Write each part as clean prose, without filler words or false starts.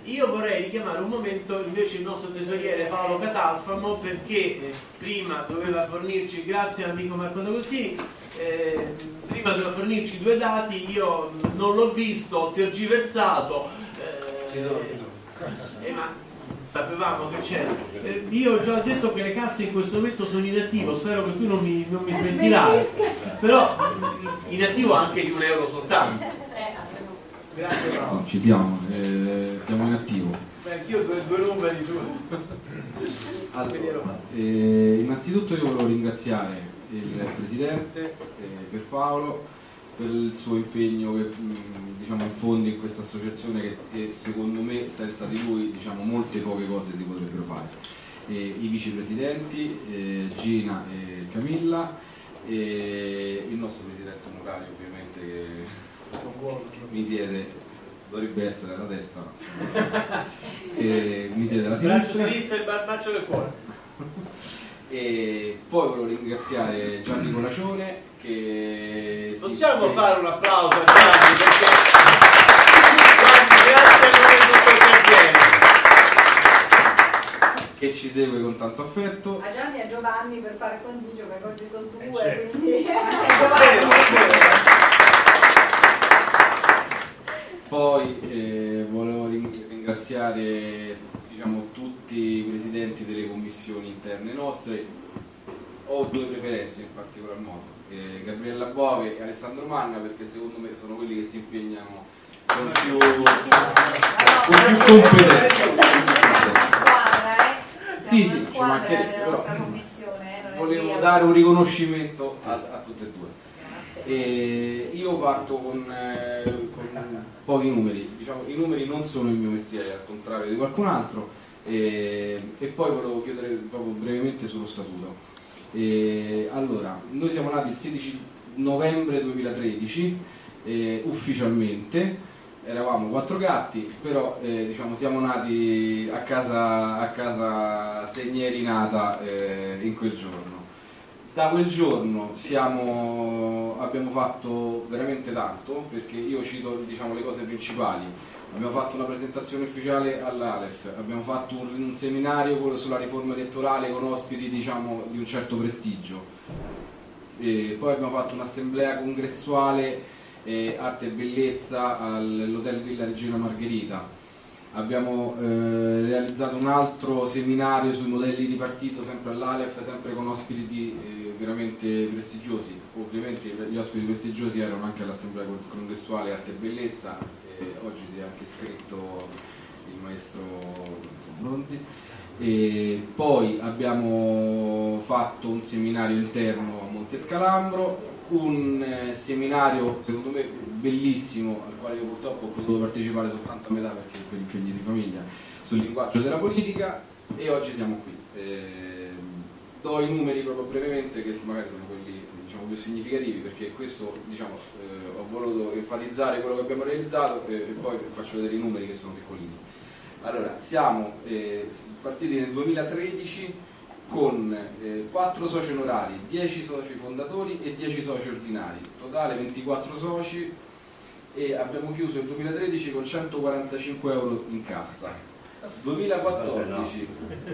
Io vorrei richiamare un momento invece il nostro tesoriere Paolo Catalfamo, perché prima doveva fornirci, grazie all'amico Marco D'Agostini, prima doveva fornirci 2 dati, io non l'ho visto, ho tergiversato, ma sapevamo che c'era. Io ho già detto che le casse in questo momento sono in attivo, spero che tu non mi smentirai, però in attivo anche di €1 soltanto. Grazie. No, ci siamo, siamo in attivo. Anch'io due numeri giù. Allora, innanzitutto io volevo ringraziare il Presidente per Paolo per il suo impegno che diciamo infonde in questa associazione che secondo me senza di lui diciamo molte poche cose si potrebbero fare. I vicepresidenti Gina e Camilla e il nostro Presidente onorario ovviamente che mi siede, dovrebbe essere alla destra, mi siede alla sinistra. Braccio sinistro e il barbaccio del cuore. E poi volevo ringraziare Gianni Colacione che possiamo fare un applauso a Gianni perché grazie a noi tutto che ci segue con tanto affetto. A Gianni e a Giovanni per fare condicio perché oggi sono 2 certo. Quindi Poi volevo ringraziare diciamo, tutti i presidenti delle commissioni interne nostre. Ho 2 preferenze in particolar modo, Gabriella Bove e Alessandro Manna, perché secondo me sono quelli che si impegnano con più competenza. Sì, ci mancherebbe, però volevo dare un riconoscimento a tutte e 2. E io parto con pochi numeri, diciamo, i numeri non sono il mio mestiere al contrario di qualcun altro, e poi volevo chiudere proprio brevemente sullo statuto. Allora, noi siamo nati il 16 novembre 2013 ufficialmente, eravamo 4 gatti, però diciamo, siamo nati a casa Segneri nata in quel giorno. Da quel giorno abbiamo fatto veramente tanto, perché io cito diciamo, le cose principali. Abbiamo fatto una presentazione ufficiale all'Alef, abbiamo fatto un seminario sulla riforma elettorale con ospiti diciamo, di un certo prestigio, poi abbiamo fatto un'assemblea congressuale arte e bellezza all'Hotel Villa Regina Margherita. Abbiamo realizzato un altro seminario sui modelli di partito sempre all'Alef, sempre con ospiti veramente prestigiosi. Ovviamente gli ospiti prestigiosi erano anche all'assemblea congressuale arte e bellezza, oggi si è anche iscritto il maestro Bronzi. E poi abbiamo fatto un seminario interno a Montescalambro, un seminario secondo me bellissimo al quale io purtroppo ho potuto partecipare soltanto a metà perché per impegni di famiglia, sul linguaggio della politica, e oggi siamo qui. Do i numeri proprio brevemente che magari sono quelli diciamo, più significativi, perché questo diciamo, ho voluto enfatizzare quello che abbiamo realizzato e poi faccio vedere i numeri che sono piccolini. Allora, siamo partiti nel 2013 con 4 soci onorari, 10 soci fondatori e 10 soci ordinari, totale 24 soci, e abbiamo chiuso il 2013 con 145 euro in cassa. 2014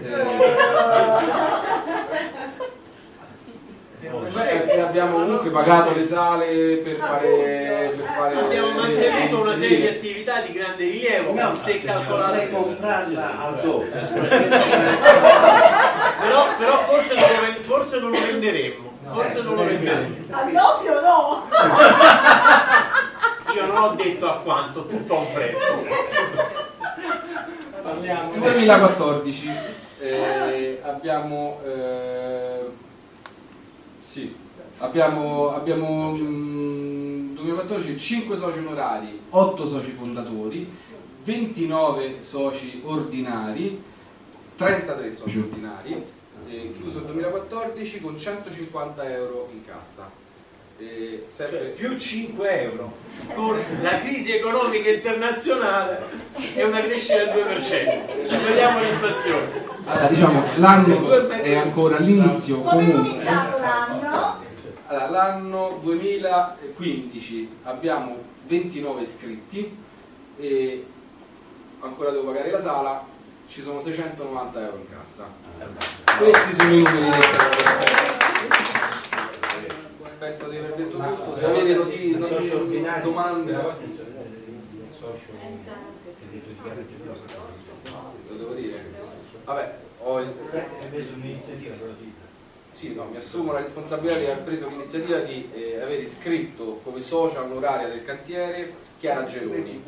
abbiamo comunque pagato le sale per fare abbiamo mantenuto una serie di attività di grande rilievo, no, se calcolare comprarla al doppio però forse non lo venderemo, forse non lo venderemo al doppio no. Io non ho detto a quanto, tutto a un prezzo. 2014 abbiamo 2014 5 soci onorari, 8 soci fondatori, 29 soci ordinari, 33 soci ordinari, chiuso il 2014 con 150 euro in cassa. Cioè, più 5 euro con la crisi economica internazionale e una crescita del 2%. Superiamo l'inflazione. Allora, diciamo, l'anno è ancora all'inizio. Come è cominciato l'anno? Allora, l'anno 2015 abbiamo 29 iscritti e ancora devo pagare la sala, ci sono 690 euro in cassa. Questi sono i numeri del penso di aver detto tutto. Se avete domande, lo devo dire. Vabbè, sì, no, mi assumo la responsabilità di aver preso l'iniziativa di aver iscritto come socia onoraria del cantiere Chiara Geroni,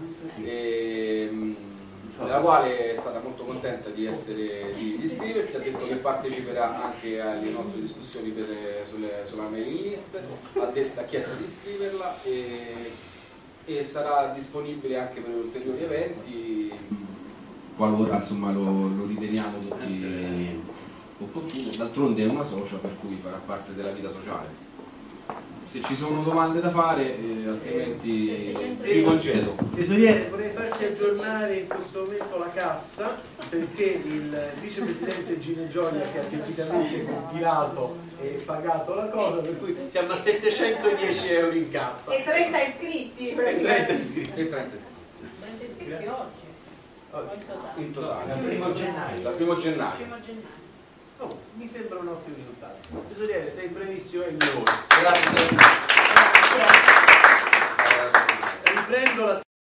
la quale è stata molto contenta di iscriversi, ha detto che parteciperà anche alle nostre discussioni sulla mailing list, ha chiesto di iscriverla e sarà disponibile anche per ulteriori eventi qualora insomma lo riteniamo tutti opportuno. D'altronde è una socia, per cui farà parte della vita sociale. Se ci sono domande da fare, altrimenti vi concedo. Tesoriere, vorrei farci aggiornare in questo momento la cassa, perché il vicepresidente Gine Gioia, che ha tecnicamente compilato e pagato la cosa, per cui siamo a 710 euro in cassa. E 30 iscritti. E 30 iscritti. 30 iscritti oggi. In totale. Dal 1° gennaio. Oh, mi sembra un ottimo risultato. Tesoriere, sei brevissimo e il mio. Grazie. Riprendo la